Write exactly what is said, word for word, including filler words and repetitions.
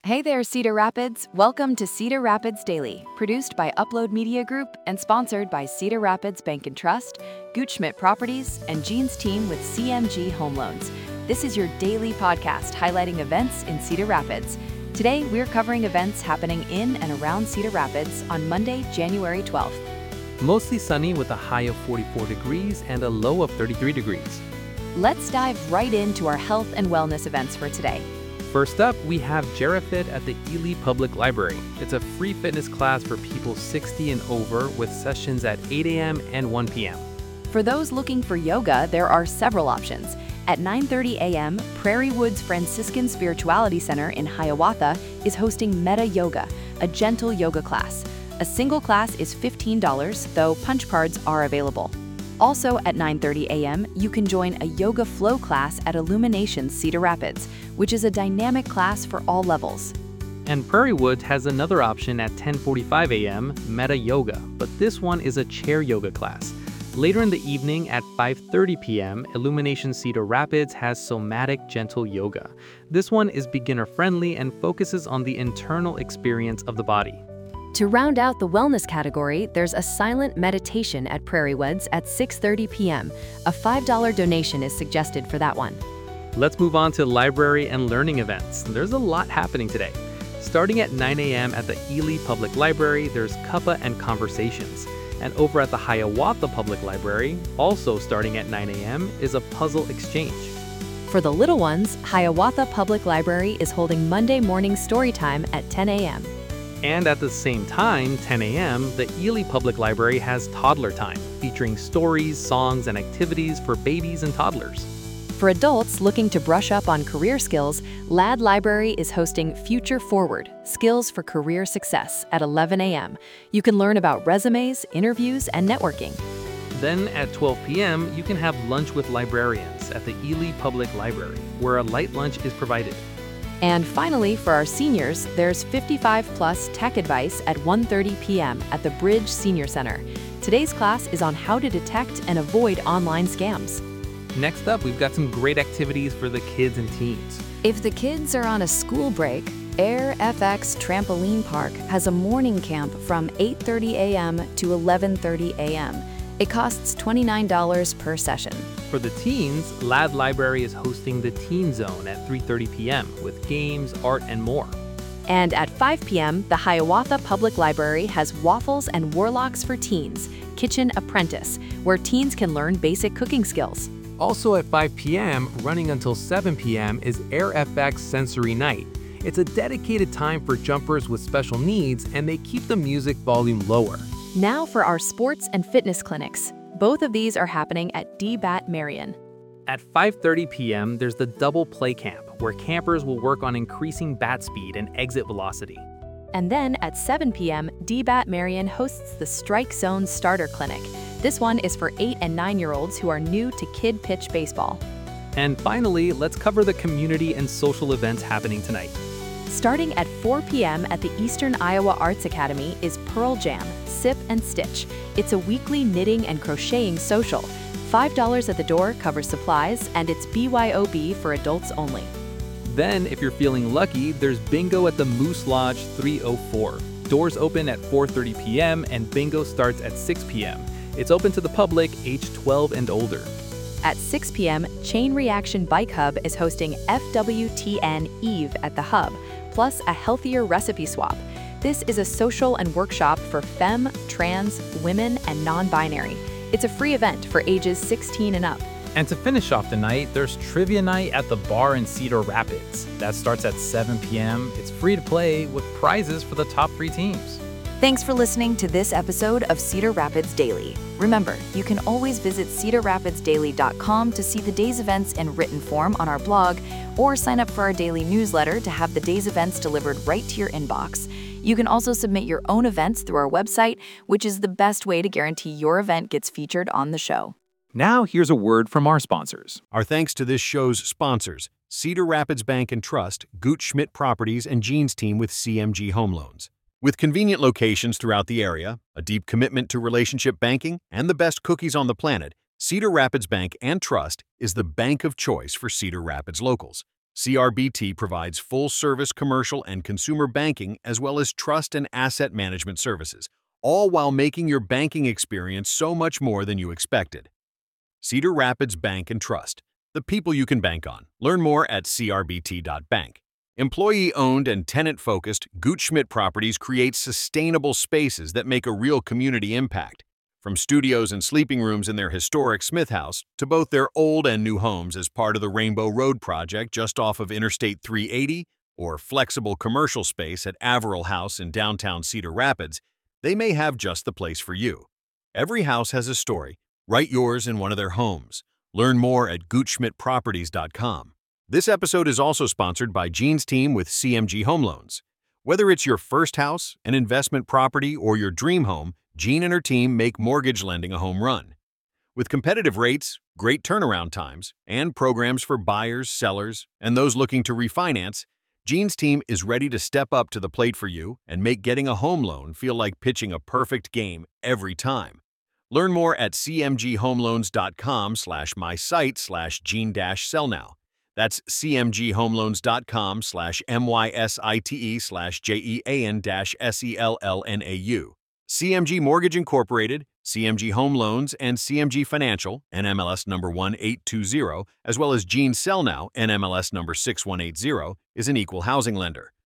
Hey there, Cedar Rapids. Welcome to Cedar Rapids Daily, produced by Upload Media Group and sponsored by Cedar Rapids Bank and Trust, Gutschmidt Properties, and Gene's team with C M G Home Loans. This is your daily podcast highlighting events in Cedar Rapids. Today, we're covering events happening in and around Cedar Rapids on Monday, January twelfth. Mostly sunny with a high of forty-four degrees and a low of thirty-three degrees. Let's dive right into our health and wellness events for today. First up, we have GeriFit at the Ely Public Library. It's a free fitness class for people sixty and over with sessions at eight a.m. and one p.m. For those looking for yoga, there are several options. At nine thirty a.m., Prairie Woods Franciscan Spirituality Center in Hiawatha is hosting Metta Yoga, a gentle yoga class. A single class is fifteen dollars, though punch cards are available. Also at nine thirty a.m., you can join a yoga flow class at Illumination Cedar Rapids, which is a dynamic class for all levels. And Prairie Woods has another option at ten forty-five a.m., Metta Yoga, but this one is a chair yoga class. Later in the evening at five thirty p.m., Illumination Cedar Rapids has Somatic Gentle Yoga. This one is beginner-friendly and focuses on the internal experience of the body. To round out the wellness category, there's a silent meditation at Prairie Woods at six thirty p.m. A five dollars donation is suggested for that one. Let's move on to library and learning events. There's a lot happening today. Starting at nine a.m. at the Ely Public Library, there's Cuppa and Conversations. And over at the Hiawatha Public Library, also starting at nine a.m., is a puzzle exchange. For the little ones, Hiawatha Public Library is holding Monday morning story time at ten a.m. And at the same time, ten a.m., the Ely Public Library has Toddler Time, featuring stories, songs, and activities for babies and toddlers. For adults looking to brush up on career skills, Ladd Library is hosting Future Forward, Skills for Career Success at eleven a.m. You can learn about resumes, interviews, and networking. Then at twelve p.m., you can have lunch with librarians at the Ely Public Library, where a light lunch is provided. And finally, for our seniors, there's fifty-five plus tech advice at one thirty p.m. at the Bridge Senior Center. Today's class is on how to detect and avoid online scams. Next up, we've got some great activities for the kids and teens. If the kids are on a school break, Air F X Trampoline Park has a morning camp from eight thirty a.m. to eleven thirty a.m. It costs twenty-nine dollars per session. For the teens, Ladd Library is hosting the Teen Zone at three thirty p.m. with games, art, and more. And at five p.m., the Hiawatha Public Library has Waffles and Warlocks for Teens, Kitchen Apprentice, where teens can learn basic cooking skills. Also at five p.m., running until seven p.m., is Air F X Sensory Night. It's a dedicated time for jumpers with special needs, and they keep the music volume lower. Now for our sports and fitness clinics. Both of these are happening at D BAT Marion. At five thirty p.m., there's the Double Play Camp, where campers will work on increasing bat speed and exit velocity. And then at seven p.m., D BAT Marion hosts the Strike Zone Starter Clinic. This one is for eight and nine-year-olds who are new to kid pitch baseball. And finally, let's cover the community and social events happening tonight. Starting at four p.m. at the Eastern Iowa Arts Academy is Pearl Jam, Sip and Stitch. It's a weekly knitting and crocheting social. five dollars at the door covers supplies, and it's B Y O B for adults only. Then, if you're feeling lucky, there's bingo at the Moose Lodge three oh four. Doors open at four thirty p.m. and bingo starts at six p.m. It's open to the public, age twelve and older. At six p.m., Chain Reaction Bike Hub is hosting F W T N Eve at the Hub, plus a healthier recipe swap. This is a social and workshop for femme, trans, women, and non-binary. It's a free event for ages sixteen and up. And to finish off the night, there's Trivia Night at the bar in Cedar Rapids. That starts at seven p.m. It's free to play with prizes for the top three teams. Thanks for listening to this episode of Cedar Rapids Daily. Remember, you can always visit cedar rapids daily dot com to see the day's events in written form on our blog, or sign up for our daily newsletter to have the day's events delivered right to your inbox. You can also submit your own events through our website, which is the best way to guarantee your event gets featured on the show. Now, here's a word from our sponsors. Our thanks to this show's sponsors, Cedar Rapids Bank and Trust, Gutschmidt Properties, and Gene's team with C M G Home Loans. With convenient locations throughout the area, a deep commitment to relationship banking, and the best cookies on the planet, Cedar Rapids Bank and Trust is the bank of choice for Cedar Rapids locals. C R B T provides full-service commercial and consumer banking as well as trust and asset management services, all while making your banking experience so much more than you expected. Cedar Rapids Bank and Trust, the people you can bank on. Learn more at c r b t dot bank. Employee-owned and tenant-focused, Gooch Schmidt Properties creates sustainable spaces that make a real community impact. From studios and sleeping rooms in their historic Smith House to both their old and new homes as part of the Rainbow Road project just off of Interstate three eighty or flexible commercial space at Averill House in downtown Cedar Rapids, they may have just the place for you. Every house has a story. Write yours in one of their homes. Learn more at gooch schmidt properties dot com. This episode is also sponsored by Gene's team with C M G Home Loans. Whether it's your first house, an investment property, or your dream home, Gene and her team make mortgage lending a home run. With competitive rates, great turnaround times, and programs for buyers, sellers, and those looking to refinance, Gene's team is ready to step up to the plate for you and make getting a home loan feel like pitching a perfect game every time. Learn more at c m g home loans dot com slash my site slash gene dash sell now. That's c m g home loans dot com slash m y site slash j e a n dash s e l l n a u. C M G Mortgage Incorporated, C M G Home Loans, and C M G Financial, N M L S number one eight two zero, as well as Gene Sell Now, N M L S number six one eight zero, is an equal housing lender.